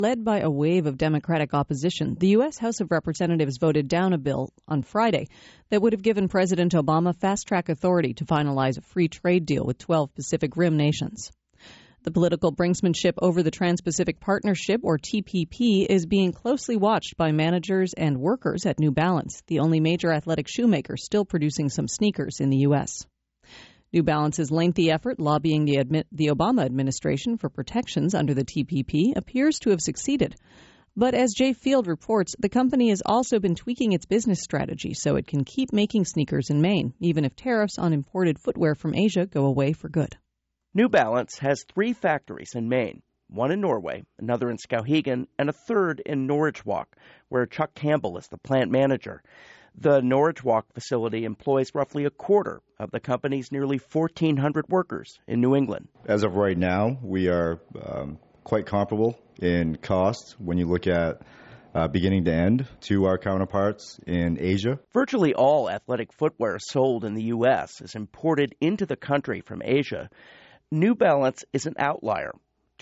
Led by a wave of Democratic opposition, the U.S. House of Representatives voted down a bill on Friday that would have given President Obama fast-track authority to finalize a free trade deal with 12 Pacific Rim nations. The political brinksmanship over the Trans-Pacific Partnership, or TPP, is being closely watched by managers and workers at New Balance, the only major athletic shoemaker still producing some sneakers in the U.S. New Balance's lengthy effort lobbying the Obama administration for protections under the TPP appears to have succeeded. But as Jay Field reports, the company has also been tweaking its business strategy so it can keep making sneakers in Maine, even if tariffs on imported footwear from Asia go away for good. New Balance has 3 factories in Maine, one in Norway, another in Skowhegan, and a third in Norridgewock, where Chuck Campbell is the plant manager. The Norridgewock facility employs roughly a quarter of the company's nearly 1,400 workers in New England. As of right now, we are quite comparable in cost when you look at beginning to end to our counterparts in Asia. Virtually all athletic footwear sold in the U.S. is imported into the country from Asia. New Balance is an outlier.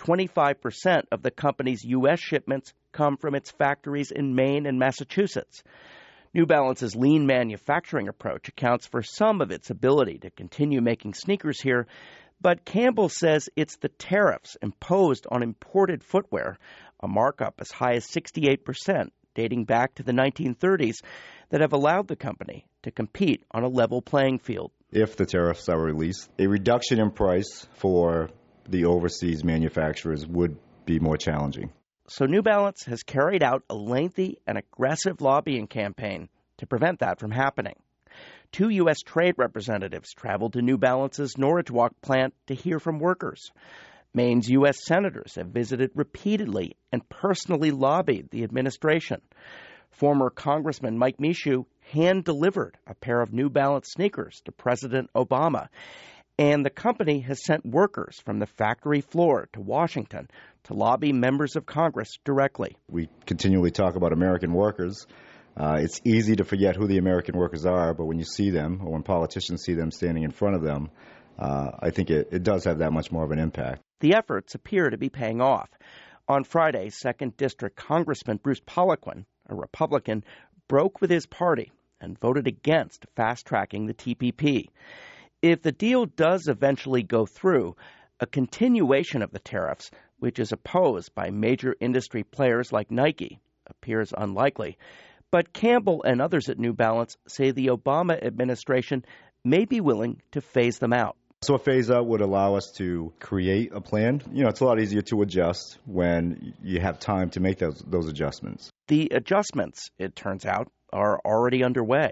25% of the company's U.S. shipments come from its factories in Maine and Massachusetts. New Balance's lean manufacturing approach accounts for some of its ability to continue making sneakers here, but Campbell says it's the tariffs imposed on imported footwear, a markup as high as 68%, dating back to the 1930s, that have allowed the company to compete on a level playing field. If the tariffs are released, a reduction in price for the overseas manufacturers would be more challenging. So New Balance has carried out a lengthy and aggressive lobbying campaign to prevent that from happening. 2 U.S. trade representatives traveled to New Balance's Norridgewock plant to hear from workers. Maine's U.S. senators have visited repeatedly and personally lobbied the administration. Former Congressman Mike Michoud hand-delivered a pair of New Balance sneakers to President Obama. And the company has sent workers from the factory floor to Washington to lobby members of Congress directly. We continually talk about American workers. It's easy to forget who the American workers are, but when you see them, or when politicians see them standing in front of them, I think it does have that much more of an impact. The efforts appear to be paying off. On Friday, 2nd District Congressman Bruce Poliquin, a Republican, broke with his party and voted against fast-tracking the TPP. If the deal does eventually go through, a continuation of the tariffs, which is opposed by major industry players like Nike, appears unlikely. But Campbell and others at New Balance say the Obama administration may be willing to phase them out. So a phase-out would allow us to create a plan. It's a lot easier to adjust when you have time to make those adjustments. The adjustments, it turns out, are already underway.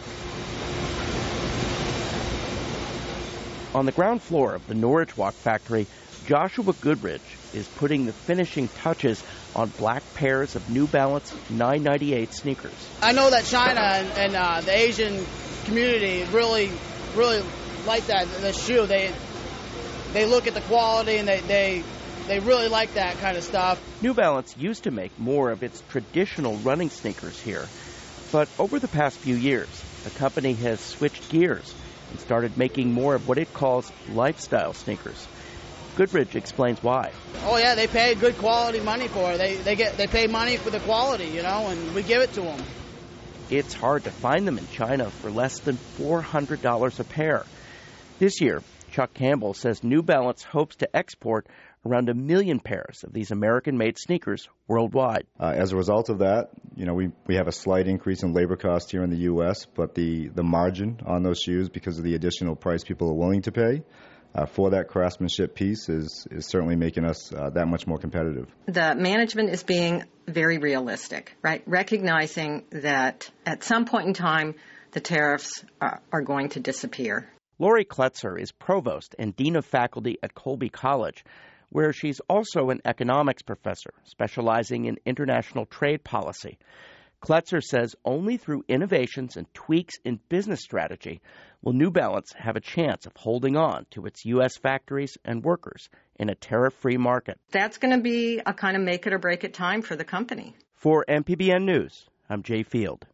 On the ground floor of the Norridgewock factory, Joshua Goodridge is putting the finishing touches on black pairs of New Balance 998 sneakers. I know that China and the Asian community really like the shoe. They look at the quality and they really like that kind of stuff. New Balance used to make more of its traditional running sneakers here, but over the past few years, the company has switched gears and started making more of what it calls lifestyle sneakers. Goodridge explains why. Oh yeah, they pay good quality money for it. They pay money for the quality, and we give it to them. It's hard to find them in China for less than $400 a pair. This year, Chuck Campbell says New Balance hopes to export around 1 million pairs of these American-made sneakers worldwide. As a result of that, we have a slight increase in labor costs here in the U.S., but the margin on those shoes, because of the additional price people are willing to pay for that craftsmanship piece, is certainly making us that much more competitive. The management is being very realistic, right? Recognizing that at some point in time, the tariffs are going to disappear. Lori Kletzer is provost and dean of faculty at Colby College, where she's also an economics professor specializing in international trade policy. Kletzer says only through innovations and tweaks in business strategy will New Balance have a chance of holding on to its U.S. factories and workers in a tariff-free market. That's going to be a kind of make-it-or-break-it time for the company. For MPBN News, I'm Jay Field.